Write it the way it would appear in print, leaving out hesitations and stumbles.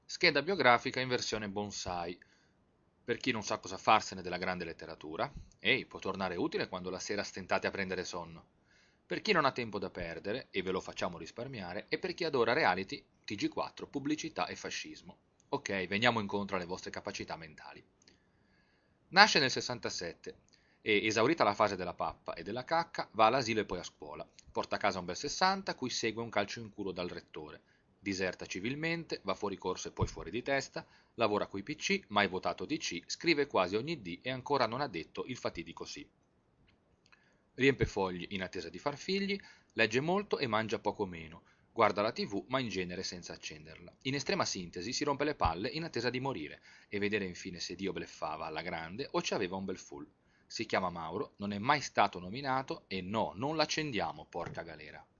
Scheda biografica in versione bonsai. Per chi non sa cosa farsene della grande letteratura, ehi, può tornare utile quando la sera stentate a prendere sonno. Per chi non ha tempo da perdere, e ve lo facciamo risparmiare, e per chi adora reality, TG4, pubblicità e fascismo. Ok, veniamo incontro alle vostre capacità mentali. Nasce nel 67 e, esaurita la fase della pappa e della cacca, va all'asilo e poi a scuola. Porta a casa un bel 60, cui segue un calcio in culo dal rettore. Diserta civilmente, va fuori corso e poi fuori di testa, lavora coi PC, mai votato DC, scrive quasi ogni D e ancora non ha detto il fatidico sì. Riempie fogli in attesa di far figli, legge molto e mangia poco meno, guarda la TV ma in genere senza accenderla. In estrema sintesi si rompe le palle in attesa di morire e vedere infine se Dio bleffava alla grande o ci aveva un bel full. Si chiama Mauro, non è mai stato nominato e no, non l'accendiamo, porca galera.